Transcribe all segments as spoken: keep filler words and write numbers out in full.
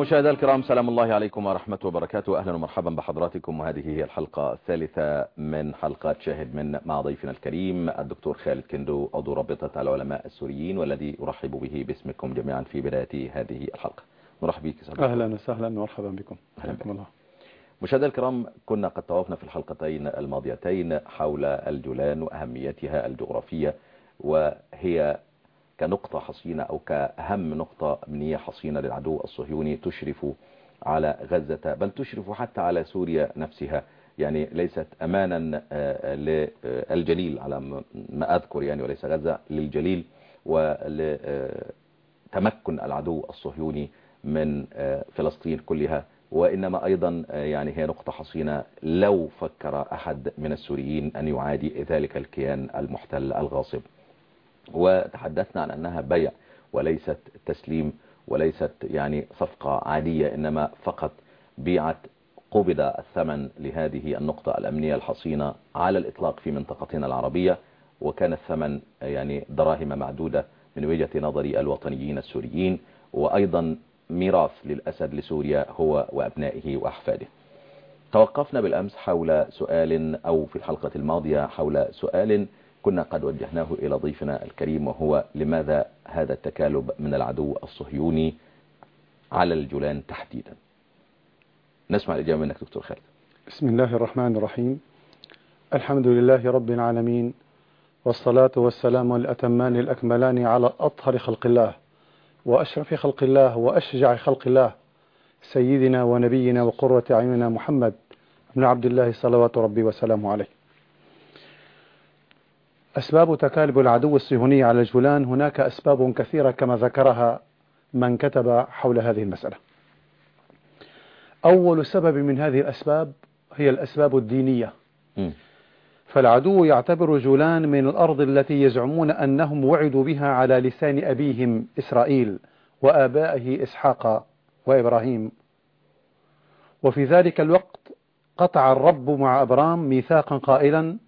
مشاهدينا الكرام، سلام الله عليكم ورحمة وبركاته. أهلا ومرحبا بحضراتكم، وهذه هي الحلقة الثالثة من حلقات شاهد من مع ضيفنا الكريم الدكتور خالد كندو، عضو رابطة العلماء السوريين، والذي أرحب به باسمكم جميعا في بداية هذه الحلقة. نرحب بك. أهلا وسهلا ومرحبا بكم. حياكم الله. مشاهدينا الكرام، كنا قد توقفنا في الحلقتين الماضيتين حول الجولان وأهميتها الجغرافية، وهي كنقطة حصينة أو كأهم نقطة أمنية حصينة للعدو الصهيوني تشرف على غزة، بل تشرف حتى على سوريا نفسها. يعني ليست أمانا للجليل على ما أذكر، يعني وليس غزة، للجليل ولتمكن العدو الصهيوني من فلسطين كلها، وإنما أيضا يعني هي نقطة حصينة لو فكر أحد من السوريين أن يعادي ذلك الكيان المحتل الغاصب. وتحدثنا عن أنها بيع وليست تسليم، وليست يعني صفقة عادية، إنما فقط بيعت قبض الثمن لهذه النقطة الأمنية الحصينة على الإطلاق في منطقتنا العربية، وكان الثمن يعني دراهم معدودة من وجهة نظر الوطنيين السوريين، وأيضا ميراث للأسد لسوريا هو وأبنائه وأحفاده. توقفنا بالأمس حول سؤال، أو في الحلقة الماضية حول سؤال كنا قد وجهناه إلى ضيفنا الكريم، وهو لماذا هذا التكالب من العدو الصهيوني على الجولان تحديدا؟ نسمع الإجابة منك دكتور خالد. بسم الله الرحمن الرحيم. الحمد لله رب العالمين، والصلاة والسلام الأتمان الأكملان على أطهر خلق الله وأشرف خلق الله وأشجع خلق الله، سيدنا ونبينا وقرة أعيننا محمد بن عبد الله صلوات ربي وسلامه عليه. أسباب تكالب العدو الصهيوني على الجولان، هناك أسباب كثيرة كما ذكرها من كتب حول هذه المسألة. أول سبب من هذه الأسباب هي الأسباب الدينية. م. فالعدو يعتبر جولان من الأرض التي يزعمون أنهم وعدوا بها على لسان أبيهم إسرائيل وآبائه إسحاق وإبراهيم. وفي ذلك الوقت قطع الرب مع أبرام ميثاقا قائلا: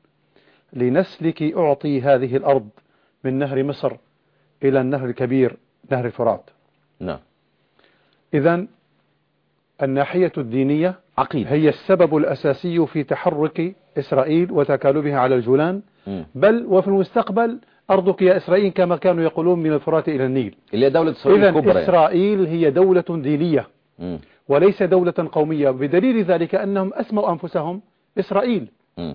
لنسلك أعطي هذه الأرض من نهر مصر إلى النهر الكبير نهر الفرات. نعم. إذن الناحية الدينية عقيدة هي السبب الأساسي في تحرك إسرائيل وتكالبها على الجولان. م. بل وفي المستقبل أرضك يا إسرائيل كما كانوا يقولون من الفرات إلى النيل، اللي هي دولة إسرائيل الكبرى. إذن إسرائيل هي دولة دينية م. وليس دولة قومية، بدليل ذلك أنهم أسموا أنفسهم إسرائيل م.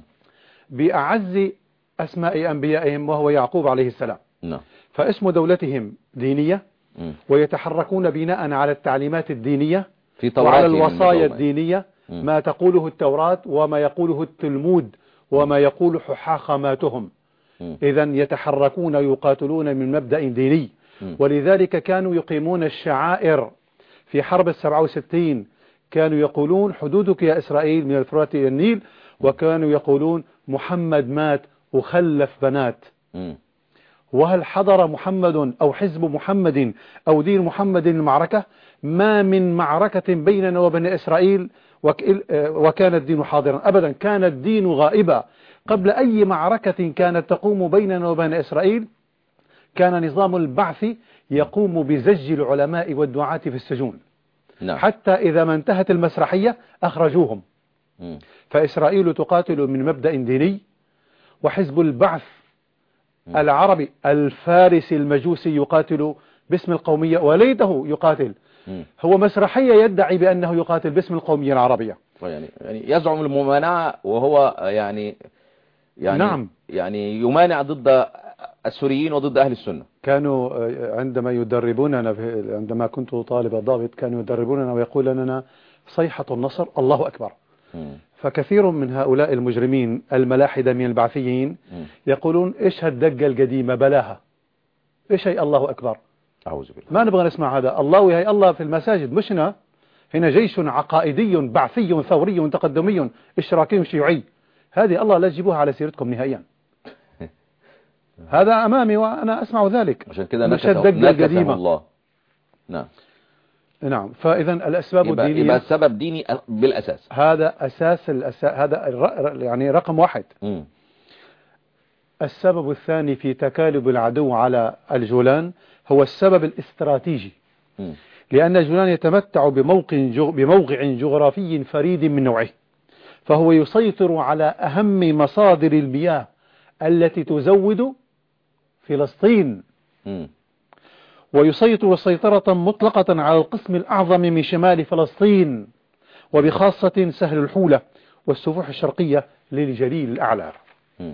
بأعز أسماء أنبيائهم وهو يعقوب عليه السلام. نعم. فاسم دولتهم دينية م. ويتحركون بناء على التعليمات الدينية في وعلى الوصايا الدينية، م. ما تقوله التوراة وما يقوله التلمود وما يقول حاخاماتهم. إذن يتحركون يقاتلون من مبدأ ديني، م. ولذلك كانوا يقيمون الشعائر. في حرب السبعة وستين كانوا يقولون حدودك يا إسرائيل من الفرات إلى النيل، وكانوا يقولون محمد مات وخلف بنات. م. وهل حضر محمد أو حزب محمد أو دين محمد المعركة؟ ما من معركة بيننا وبين إسرائيل وكان الدين حاضرا أبدا، كان الدين غائبا. قبل أي معركة كانت تقوم بيننا وبين إسرائيل كان نظام البعث يقوم بزج العلماء والدعاة في السجون. نعم. حتى إذا ما انتهت المسرحية أخرجوهم. م. فإسرائيل تقاتل من مبدأ ديني، وحزب البعث م. العربي الفارسي المجوسي يقاتل باسم القومية، وليته يقاتل م. هو مسرحية يدعي بأنه يقاتل باسم القومية العربية، يعني يعني يزعم الممانعة، وهو يعني يعني نعم يعني يمانع ضد السوريين وضد أهل السنة. كانوا عندما يدربوننا، عندما كنت طالب ضابط، كانوا يدربوننا ويقول لنا صيحة النصر الله أكبر. م. فكثير من هؤلاء المجرمين الملاحدة من البعثيين م. يقولون إيش هالدقة القديمة بلاها، إيش هي الله أكبر، أعوذ بالله، ما نبغى نسمع هذا. الله هي الله في المساجد، مش هنا. هنا جيش عقائدي بعثي ثوري تقدمي اشتراكي شيوعي، هذه الله لا تجيبوها على سيرتكم نهائيا. هذا أمامي وأنا أسمع ذلك. عشان كده نكسه الله. نعم. نعم. فإذا الأسباب يبقى الدينية يبقى السبب ديني بالأساس. هذا أساس الأساس، هذا يعني رقم واحد. م. السبب الثاني في تكالب العدو على الجولان هو السبب الاستراتيجي. م. لأن الجولان يتمتع بموقع بموقع جغرافي فريد من نوعه، فهو يسيطر على أهم مصادر المياه التي تزود فلسطين، م. ويسيطر سيطرة مطلقة على القسم الأعظم من شمال فلسطين، وبخاصة سهل الحولة والسفوح الشرقية للجليل الأعلى. م.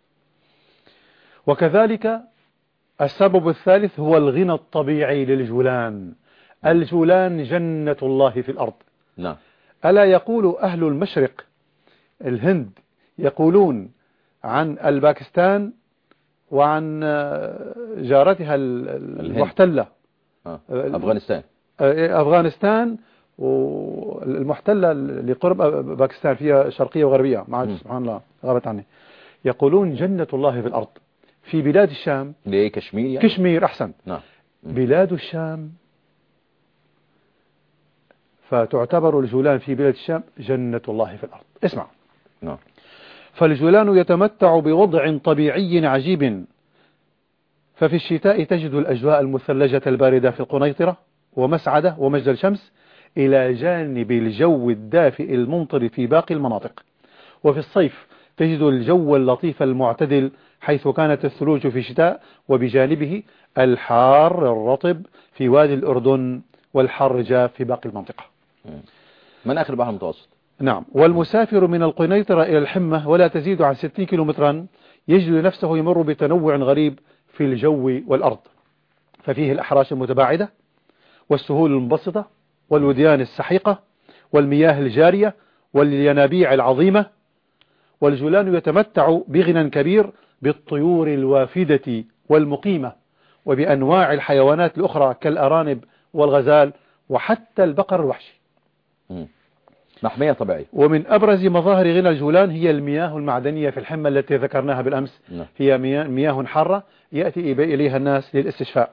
وكذلك السبب الثالث هو الغنى الطبيعي للجولان. الجولان جنة الله في الأرض. نعم. ألا يقول أهل المشرق الهند يقولون عن الباكستان وعن جارتها المحتلة آه. أفغانستان أفغانستان والمحتلة لقرب باكستان فيها شرقية وغربية مع سبحان الله غابت عني، يقولون جنة الله في الأرض في بلاد الشام. ليه كشمير يعني؟ كشمير أحسن. نعم. بلاد الشام فتعتبر الجولان في بلاد الشام جنة الله في الأرض. اسمع. نعم. فالجولان يتمتع بوضع طبيعي عجيب، ففي الشتاء تجد الأجواء المثلجة الباردة في القنيطرة ومسعدة ومجد الشمس إلى جانب الجو الدافئ الممطر في باقي المناطق، وفي الصيف تجد الجو اللطيف المعتدل حيث كانت الثلوج في الشتاء، وبجانبه الحار الرطب في وادي الأردن والحار الجاف في باقي المنطقة. من آخر البحر المتوسط. نعم. والمسافر من القنيطرة إلى الحمة ولا تزيد عن ستين كيلومترا يجد نفسه يمر بتنوع غريب في الجو والأرض، ففيه الأحراش المتباعدة والسهول المبسطة والوديان السحيقة والمياه الجارية والينابيع العظيمة. والجولان يتمتع بغنى كبير بالطيور الوافدة والمقيمة وبأنواع الحيوانات الأخرى كالأرانب والغزال وحتى البقر الوحشي. محمية طبيعية. ومن أبرز مظاهر غنى الجولان هي المياه المعدنية في الحمة التي ذكرناها بالأمس. نعم. هي مياه حارة يأتي إليها الناس للاستشفاء.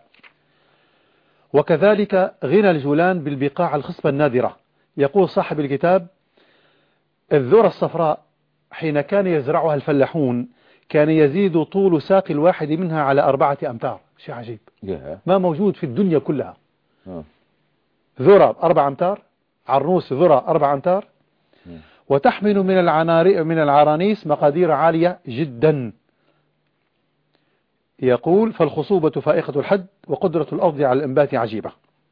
وكذلك غنى الجولان بالبقاع الخصبة النادرة. يقول صاحب الكتاب: الذرة الصفراء حين كان يزرعها الفلاحون كان يزيد طول ساق الواحد منها على أربعة أمتار. شيء عجيب ما موجود في الدنيا كلها. ذرة أربع أمتار، عرنوس ذرة أربع أمتار، وتحمل من العنار من العرانيس مقادير عالية جدا. يقول: فالخصوبة فائقة الحد وقدرة الأرض على الإنبات عجيبة.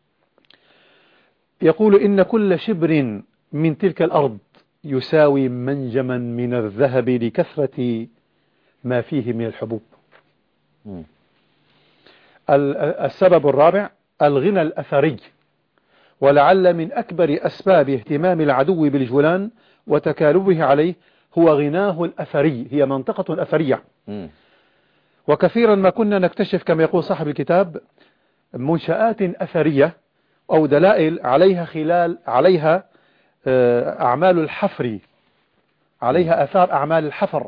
يقول: إن كل شبر من تلك الأرض يساوي منجما من الذهب لكثرة ما فيه من الحبوب. م. السبب الرابع الغنى الأثري، ولعل من أكبر أسباب اهتمام العدو بالجولان وتكالبه عليه هو غناه الأثري. هي منطقة أثرية. م. وكثيرا ما كنا نكتشف كما يقول صاحب الكتاب منشآت أثرية أو دلائل عليها خلال عليها أعمال الحفر، عليها أثار أعمال الحفر.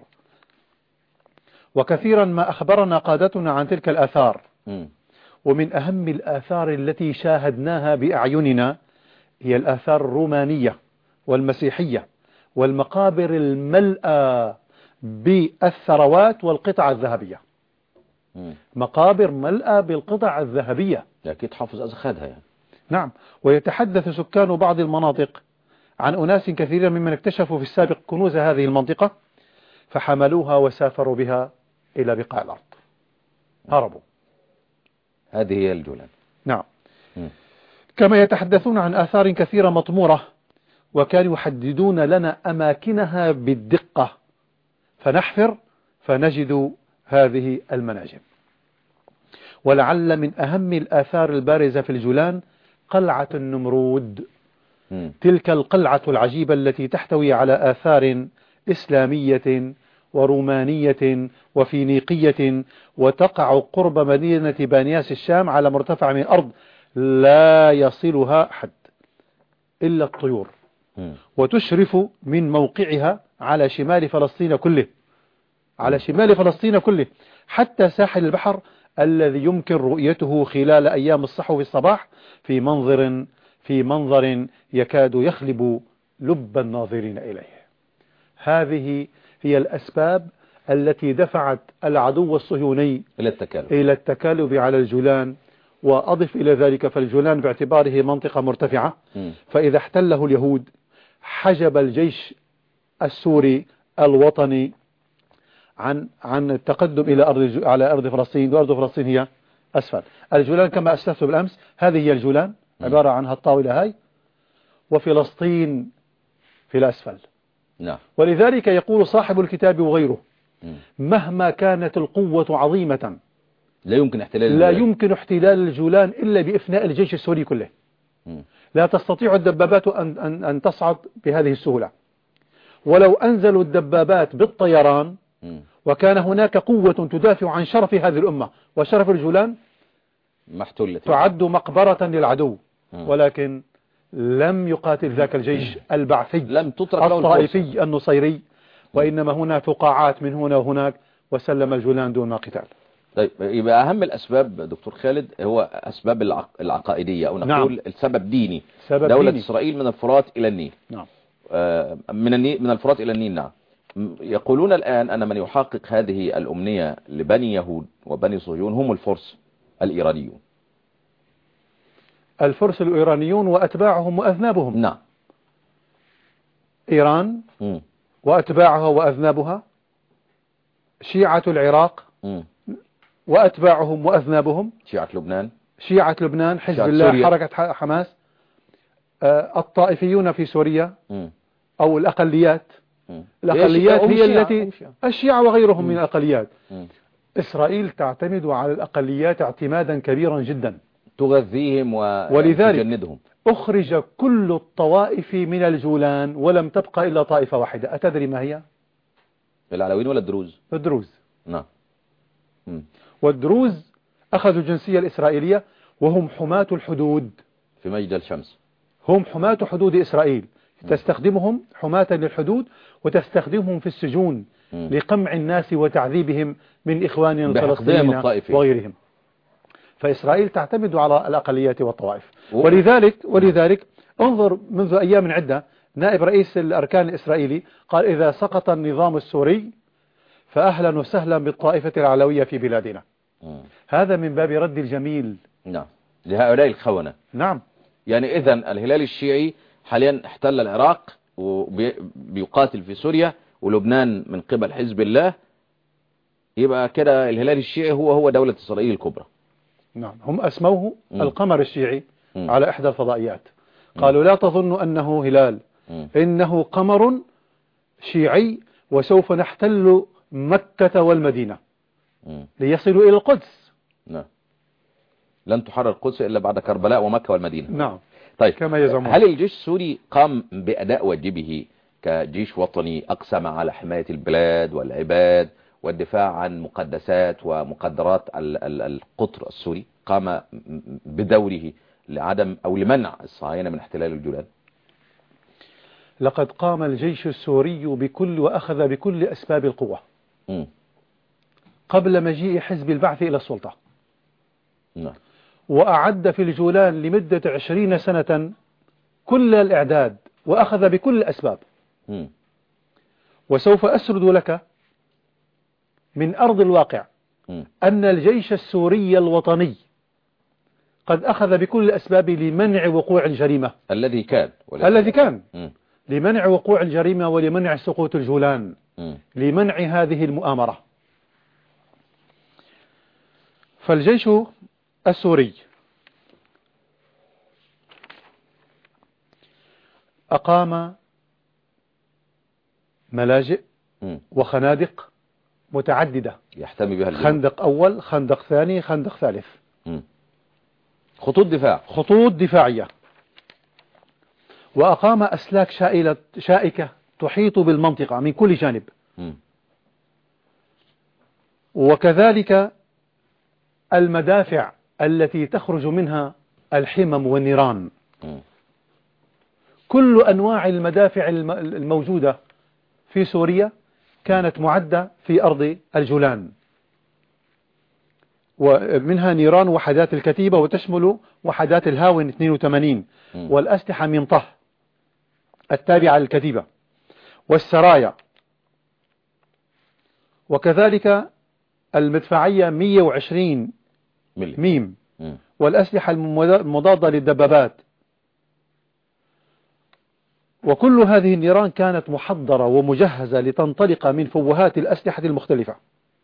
وكثيرا ما أخبرنا قادتنا عن تلك الآثار. م. ومن أهم الآثار التي شاهدناها بأعيننا هي الآثار الرومانية والمسيحية والمقابر الملأى بالثروات والقطع الذهبية. م. مقابر ملأى بالقطع الذهبية. أكيد حافظ أخذها يعني. نعم. ويتحدث سكان بعض المناطق عن أناس كثيرين ممن اكتشفوا في السابق كنوز هذه المنطقة فحملوها وسافروا بها إلى بقاع الأرض، هربوا. هذه هي الجولان. نعم. م. كما يتحدثون عن آثار كثيرة مطمورة، وكانوا يحددون لنا أماكنها بالدقة، فنحفر فنجد هذه المناجم. ولعل من أهم الآثار البارزة في الجولان قلعة النمرود. م. تلك القلعة العجيبة التي تحتوي على آثار إسلامية ورومانية وفينيقية، وتقع قرب مدينة بانياس الشام على مرتفع من الأرض لا يصلها أحد إلا الطيور. م. وتشرف من موقعها على شمال فلسطين كله، على شمال فلسطين كله حتى ساحل البحر الذي يمكن رؤيته خلال أيام الصحو في الصباح في منظر في منظر يكاد يخلب لب الناظرين إليه. هذه هي الأسباب التي دفعت العدو الصهيوني إلى التكالب, إلى التكالب على الجولان وأضف إلى ذلك فالجولان باعتباره منطقة مرتفعة، فإذا احتله اليهود حجب الجيش السوري الوطني عن عن التقدم إلى أرض على أرض فلسطين، وأرض فلسطين هي أسفل. الجولان كما أسلفت بالأمس هذه هي الجولان عبارة عن هالطاولة هاي، وفلسطين في الأسفل. نعم. ولذلك يقول صاحب الكتاب وغيره مهما كانت القوة عظيمة لا يمكن احتلال لا الجولان. يمكن احتلال الجولان إلا بإفناء الجيش السوري كله. م. لا تستطيع الدبابات أن, أن, أن تصعد بهذه السهولة. ولو أنزلوا الدبابات بالطيران م. وكان هناك قوة تدافع عن شرف هذه الأمة وشرف الجولان محتلت تعد مقبرة للعدو، م. ولكن لم يقاتل ذاك الجيش البعثي لم تترك له الطائفي النصيري، وإنما هنا فقاعات من هنا وهناك، وسلم الجولان دون قتال. طيب يبقى أهم الأسباب دكتور خالد هو أسباب العق... العقائدية، أو نقول نعم. السبب ديني. سبب دولة ديني. إسرائيل من الفرات إلى النيل. نعم. آه من النيل من الفرات إلى النيل. نعم. يقولون الآن أن من يحقق هذه الأمنية لبني يهود وبني صهيون هم الفرس الإيرانيون. الفرس الإيرانيون وأتباعهم وأذنابهم. نعم. إيران م. وأتباعها وأذنابها، شيعة العراق م. وأتباعهم وأذنابهم، شيعة لبنان، شيعة لبنان، حزب شيعة الله، سوريا. حركة حماس، آه الطائفيون في سوريا م. أو الأقليات. م. الأقليات هي شيعة. التي الشيعة وغيرهم م. من الأقليات. م. إسرائيل تعتمد على الأقليات اعتمادا كبيرا جدا، تغذيهم وتجندهم. أخرج كل الطوائف من الجولان ولم تبقى إلا طائفة واحدة. أتدري ما هي؟ العلويين ولا الدروز؟ الدروز. نعم. م. والدروز أخذوا الجنسية الإسرائيلية وهم حماة الحدود في مجد الشمس، هم حماة حدود إسرائيل. م. تستخدمهم حماة للحدود وتستخدمهم في السجون م. لقمع الناس وتعذيبهم من إخواننا الفلسطينيين وغيرهم. فإسرائيل تعتمد على الأقليات والطوائف. ولذلك ولذلك انظر منذ أيام عدة نائب رئيس الأركان الإسرائيلي قال إذا سقط النظام السوري فأهلا وسهلا بالطائفة العلوية في بلادنا. م. هذا من باب رد الجميل. نعم. لهؤلاء الخونة. نعم. يعني إذن الهلال الشيعي حاليا احتل العراق وبيقاتل في سوريا ولبنان من قبل حزب الله، يبقى كده الهلال الشيعي هو هو دولة إسرائيل الكبرى. نعم. هم أسموه م. القمر الشيعي م. على إحدى الفضائيات. قالوا م. لا تظنوا أنه هلال، م. إنه قمر شيعي وسوف نحتل مكة والمدينة م. ليصلوا إلى القدس. نعم. لن تحرر القدس إلا بعد كربلاء ومكة والمدينة. نعم. طيب كما يزعمون. هل الجيش السوري قام بأداء واجبه كجيش وطني أقسم على حماية البلاد والعباد والدفاع عن مقدسات ومقدرات القطر السوري، قام بدوره لعدم أو لمنع الصهاينة من احتلال الجولان؟ لقد قام الجيش السوري بكل وأخذ بكل أسباب القوة م. قبل مجيء حزب البعث إلى السلطة. نعم. وأعد في الجولان لمدة عشرين سنة كل الإعداد وأخذ بكل الأسباب. م. وسوف أسرد لك من أرض الواقع م. أن الجيش السوري الوطني قد أخذ بكل الأسباب لمنع وقوع الجريمة الذي كان الذي كان م. لمنع وقوع الجريمة ولمنع سقوط الجولان م. لمنع هذه المؤامرة. فالجيش السوري أقام ملاجئ م. وخنادق متعددة يحتمي بها الجنوب. خندق أول، خندق ثاني، خندق ثالث. م. خطوط دفاع خطوط دفاعية. وأقام أسلاك شائلة شائكة تحيط بالمنطقة من كل جانب. م. وكذلك المدافع التي تخرج منها الحمم والنيران. م. كل أنواع المدافع الموجودة في سوريا كانت معدة في أرض الجولان، ومنها نيران وحدات الكتيبة، وتشمل وحدات الهاون اثنين وثمانين م. والأسلحة من طه التابعة للكتيبة والسرايا، وكذلك المدفعية مئة وعشرين ميم م. والأسلحة المضادة للدبابات. وكل هذه النيران كانت محضرة ومجهزة لتنطلق من فوهات الأسلحة المختلفة.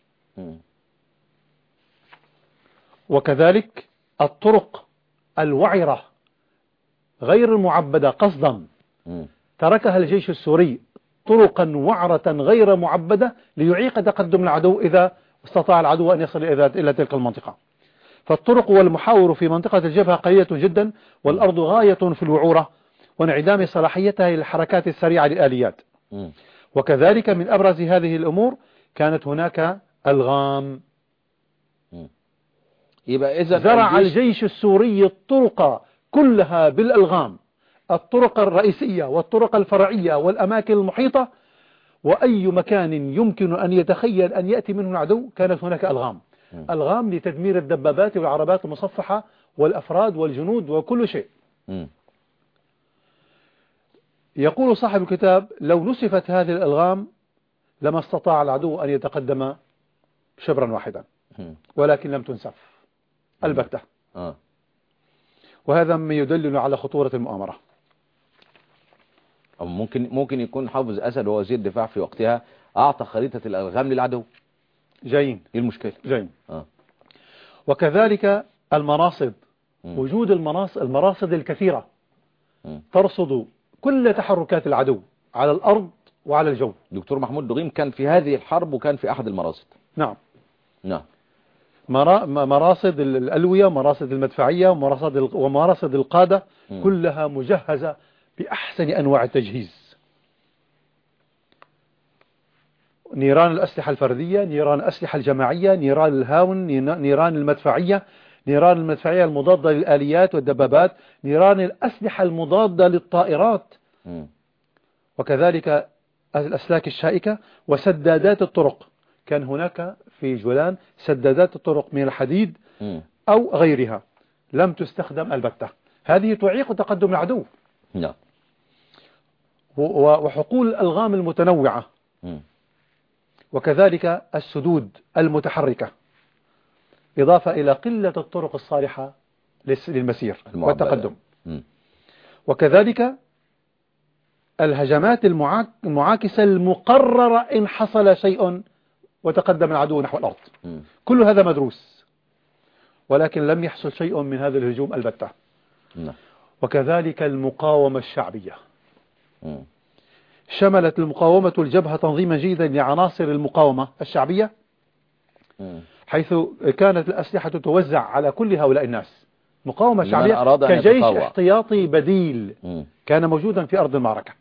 وكذلك الطرق الوعرة غير المعبدة قصدا تركها الجيش السوري طرقا وعرة غير معبدة ليعيق تقدم العدو إذا استطاع العدو أن يصل إلى تلك المنطقة. فالطرق والمحاور في منطقة الجبهة قليلة جدا، والأرض غاية في الوعورة وانعدام صلاحيتها للحركات السريعة للآليات. وكذلك من أبرز هذه الأمور كانت هناك ألغام. يبقى إذا زرع الجيش السوري الطرق كلها بالألغام، الطرق الرئيسية والطرق الفرعية والأماكن المحيطة، وأي مكان يمكن أن يتخيل أن يأتي منه العدو كانت هناك ألغام. م. ألغام لتدمير الدبابات والعربات المصفحة والأفراد والجنود وكل شيء. م. يقول صاحب الكتاب: لو نسفت هذه الألغام لما استطاع العدو أن يتقدم شبرا واحدا، م. ولكن لم تنسف البتة. آه. وهذا ما يدلل على خطورة المؤامرة. أو ممكن ممكن يكون حافظ أسد ووزير الدفاع في وقتها أعطى خريطة الألغام للعدو. جايين. إيه المشكلة؟ جايين. آه. وكذلك المراصد. م. وجود المراصد المراصد الكثيرة م. ترصد كل تحركات العدو على الأرض وعلى الجو. دكتور محمود دغيم كان في هذه الحرب وكان في أحد المراصد. نعم. نعم. مراصد الألوية، مراصد المدفعية، ومراصد ومراصد القادة، م. كلها مجهزة بأحسن أنواع التجهيز. نيران الأسلحة الفردية، نيران الأسلحة الجماعية، نيران الهاون، نيران المدفعية، نيران المدفعية المضادة للآليات والدبابات، نيران الأسلحة المضادة للطائرات، م. وكذلك الأسلاك الشائكة وسدادات الطرق. كان هناك في جولان سدادات الطرق من الحديد م. أو غيرها لم تستخدم البتة. هذه تعيق تقدم العدو. نعم. وحقول الألغام المتنوعة، م. وكذلك السدود المتحركة، إضافة إلى قلة الطرق الصالحة للمسير والتقدم. م. وكذلك الهجمات المعاكسة المقررة إن حصل شيء وتقدم العدو نحو الأرض. م. كل هذا مدروس، ولكن لم يحصل شيء من هذا الهجوم البتة. م. وكذلك المقاومة الشعبية. م. شملت المقاومة الجبهة تنظيما جيدا لعناصر المقاومة الشعبية، م. حيث كانت الأسلحة توزع على كل هؤلاء الناس. مقاومة شعبية كجيش احتياطي بديل م. كان موجودا في أرض المعركة.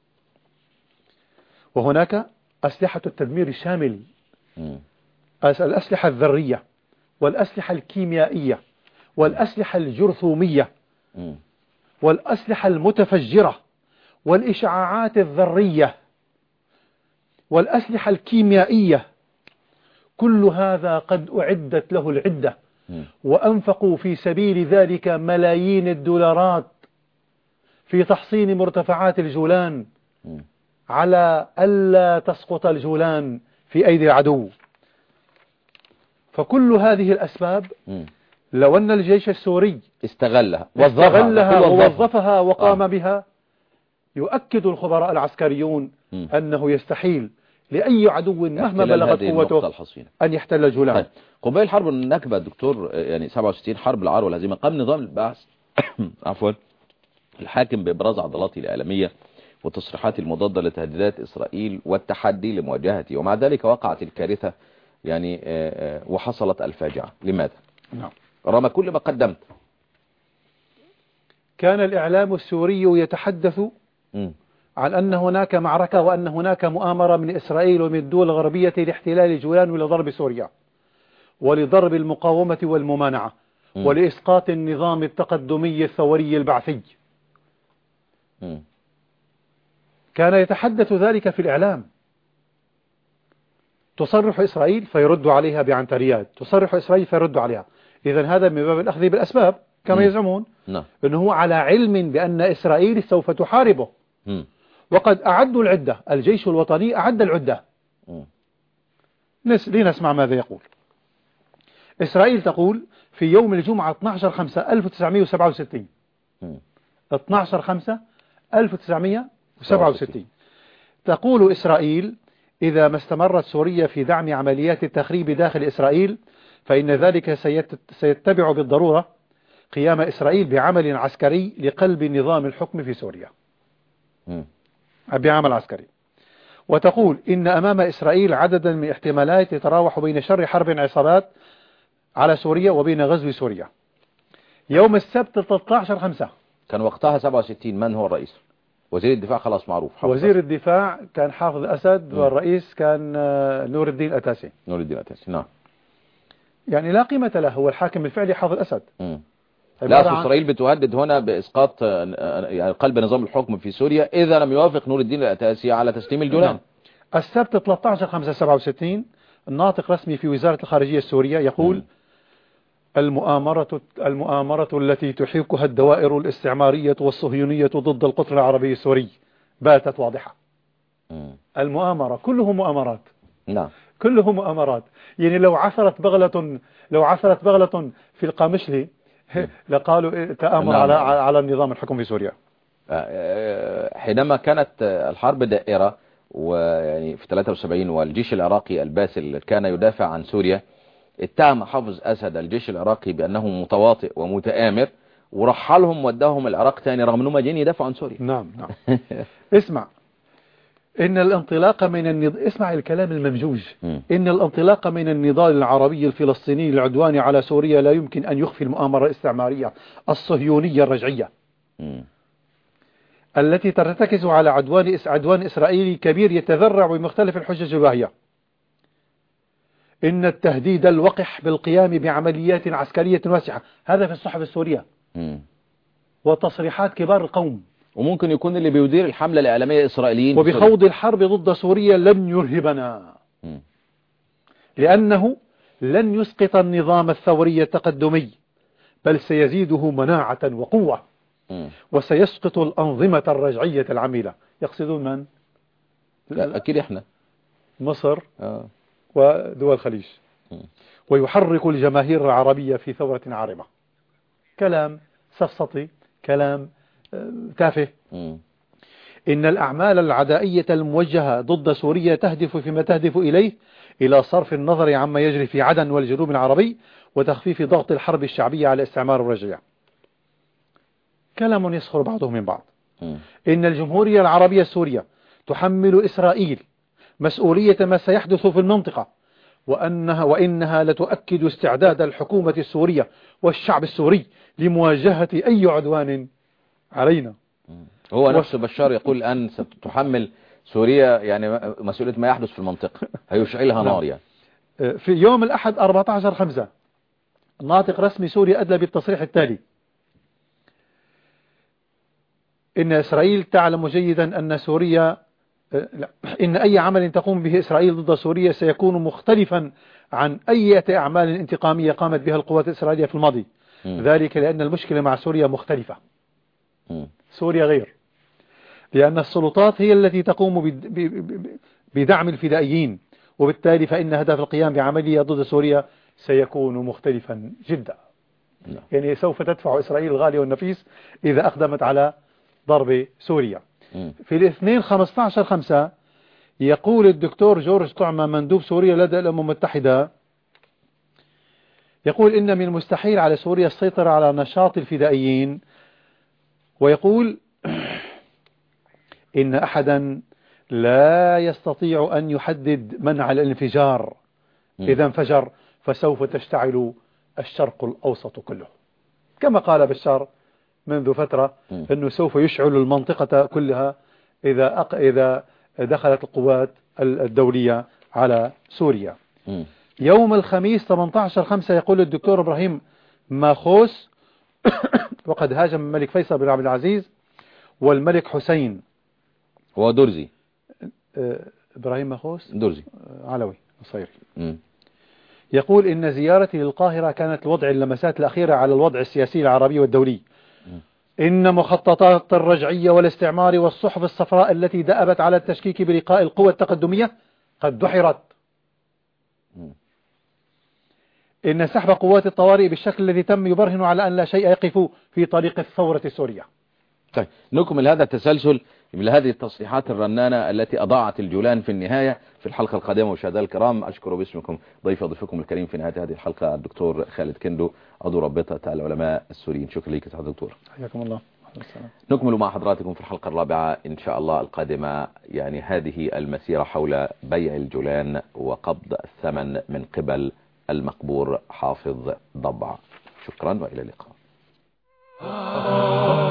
وهناك أسلحة التدمير الشامل، م. الأسلحة الذرية والأسلحة الكيميائية والأسلحة الجرثومية م. والأسلحة المتفجرة والإشعاعات الذرية والأسلحة الكيميائية. كل هذا قد أعدت له العدة، م. وأنفقوا في سبيل ذلك ملايين الدولارات في تحصين مرتفعات الجولان م. على ألا تسقط الجولان في أيدي العدو. فكل هذه الأسباب م. لو أن الجيش السوري استغلها استغلها ووظفها وقام آه. بها، يؤكد الخبراء العسكريون م. أنه يستحيل لأي عدو مهما بلغت قوته أن يحتل الجولان. طيب. قبيل حرب النكبة دكتور، يعني سبعة وستين حرب العار والهزيمة، قام نظام البعث عفوا الحاكم بإبراز عضلاته الإعلامية وتصريحات المضادة لتهديدات إسرائيل والتحدي لمواجهته، ومع ذلك وقعت الكارثة يعني وحصلت الفاجعة. لماذا؟ نعم. رغم كل ما قدمت. كان الإعلام السوري يتحدث م. عن أن هناك معركة وأن هناك مؤامرة من إسرائيل ومن الدول الغربية لاحتلال الجولان ولضرب سوريا ولضرب المقاومة والممانعة م. ولإسقاط النظام التقدمي الثوري البعثي. م. كان يتحدث ذلك في الإعلام. تصرح إسرائيل فيرد عليها بعنتريات، تصرح إسرائيل فيرد عليها. إذن هذا من باب الأخذ بالأسباب كما م. يزعمون، م. أنه على علم بأن إسرائيل سوف تحاربه. م. وقد أعدوا العدة، الجيش الوطني أعد العدة. م. لنسمع ماذا يقول. إسرائيل تقول في يوم الجمعة اثني عشر خمسة ألف وتسعمئة وسبعة وستين اثني عشر خمسة ألف وتسعمئة وسبعة وستين تقول إسرائيل: إذا ما استمرت سوريا في دعم عمليات التخريب داخل إسرائيل فإن ذلك سيتبع بالضرورة قيام إسرائيل بعمل عسكري لقلب نظام الحكم في سوريا. م. بعمل عسكري. وتقول إن أمام إسرائيل عددا من احتمالات يتراوح بين شر حرب عصابات على سوريا وبين غزو سوريا. يوم السبت ثلاثة عشر خمسة كان وقتها سبعة وستين، من هو الرئيس؟ وزير الدفاع خلاص معروف. وزير أسد. الدفاع كان حافظ أسد، م. والرئيس كان نور الدين أتاسي. نور الدين أتاسي، نعم. يعني لا قيمة له، هو الحاكم الفعلي حافظ أسد. م. لا، إسرائيل بتهدد هنا بإسقاط يعني قلب نظام الحكم في سوريا إذا لم يوافق نور الدين الأتاسي على تسليم الجولان. نعم. السبت ثلاثة عشر خمسة سبعة وستين الناطق رسمي في وزارة الخارجية السورية يقول: م. المؤامرة المؤامرة التي تحيكها الدوائر الاستعمارية والصهيونية ضد القطر العربي السوري باتت واضحة. م. المؤامرة كله مؤامرات. نعم. كله مؤامرات. يعني لو عثرت بغلة لو عثرت بغلة في القامشلي لقالوا تآمر نعم. على على النظام الحكم في سوريا. حينما كانت الحرب دائرة ويعني في ثلاثة وسبعين والجيش العراقي الباسل كان يدافع عن سوريا، اتهم حافظ أسد الجيش العراقي بأنه متواطئ ومتآمر ورحلهم وداهم العراق تاني رغم أنهم جايين يدافعوا عن سوريا. نعم نعم. اسمع إن الانطلاق من النض... اسمع الكلام الممجوج. م. إن الانطلاق من النضال العربي الفلسطيني للعدوان على سوريا لا يمكن أن يخفي المؤامرة الاستعمارية الصهيونية الرجعية م. التي ترتكز على عدوان عدوان إسرائيلي كبير يتذرع بمختلف الحجج الواهية. إن التهديد الوقح بالقيام بعمليات عسكرية واسعة، هذا في الصحف السورية م. وتصريحات كبار القوم. وممكن يكون اللي بيدير الحملة الإعلامية إسرائيليين وبخوض الحرب ضد سوريا لن يرهبنا م. لأنه لن يسقط النظام الثوري التقدمي بل سيزيده مناعة وقوة م. وسيسقط الأنظمة الرجعية العميلة. يقصدون من؟ أكيد إحنا مصر آه. ودول الخليج م. ويحرك الجماهير العربية في ثورة عارمة. كلام سفسطي، كلام تافه. م. إن الأعمال العدائية الموجهة ضد سوريا تهدف فيما تهدف إليه إلى صرف النظر عما يجري في عدن والجنوب العربي وتخفيف ضغط الحرب الشعبية على استعمار الرجعية. كلام يسخر بعضه من بعض. م. إن الجمهورية العربية السورية تحمل إسرائيل مسؤولية ما سيحدث في المنطقة وأنها وإنها لتؤكد استعداد الحكومة السورية والشعب السوري لمواجهة أي عدوان علينا. هو نفسه بشار يقول الآن ستحمل سوريا يعني مسؤولية ما يحدث في المنطقة، هيشعلها نار يعني. في يوم الأحد أربعة عشر خمسة ناطق رسمي سوريا أدلى بالتصريح التالي: إن إسرائيل تعلم جيدا أن سوريا لا إن أي عمل تقوم به إسرائيل ضد سوريا سيكون مختلفا عن أي أعمال انتقامية قامت بها القوات الإسرائيلية في الماضي. م. ذلك لأن المشكلة مع سوريا مختلفة. م. سوريا غير، لأن السلطات هي التي تقوم بدعم الفدائيين، وبالتالي فإن هدف القيام بعملية ضد سوريا سيكون مختلفا جدا. م. يعني سوف تدفع إسرائيل الغالي والنفيس إذا أقدمت على ضرب سوريا. م. في الاثنين خمسة عشر خمسة يقول الدكتور جورج طعمة مندوب سوريا لدى الأمم المتحدة، يقول إن من المستحيل على سوريا السيطرة على نشاط الفدائيين، ويقول إن أحدا لا يستطيع أن يحدد منع الانفجار. م. إذا انفجر فسوف تشتعل الشرق الأوسط كله، كما قال بشار منذ فترة م. أنه سوف يشعل المنطقة كلها إذا أق... إذا دخلت القوات الدولية على سوريا. م. يوم الخميس ثمانية عشر خمسة يقول الدكتور إبراهيم ماخوس وقد هاجم الملك فيصل بن عبد العزيز والملك حسين ودرزي. إبراهيم ماخوس درزي علوي الصيري. يقول إن زيارتي للقاهرة كانت لوضع اللمسات الأخيرة على الوضع السياسي العربي والدولي. م. إن مخططات الرجعية والاستعمار والصحف الصفراء التي دأبت على التشكيك بلقاء القوى التقدمية قد دحرت. م. إن سحب قوات الطوارئ بالشكل الذي تم يبرهن على أن لا شيء يقف في طريق الثورة السورية. طيب نكمل هذا التسلسل من هذه التصريحات الرنانة التي أضاعت الجولان في النهاية في الحلقة القادمة. مشاهدينا الكرام، أشكر باسمكم ضيف ضيفكم الكريم في نهاية هذه الحلقة الدكتور خالد كندو، عضو رابطة العلماء السوريين. شكرا لك يا دكتور. حياكم الله. نكمل مع حضراتكم في الحلقة الرابعة إن شاء الله القادمة، يعني هذه المسيرة حول بيع الجولان وقبض الثمن من قبل المقبور حافظ ضبع. شكرا وإلى اللقاء.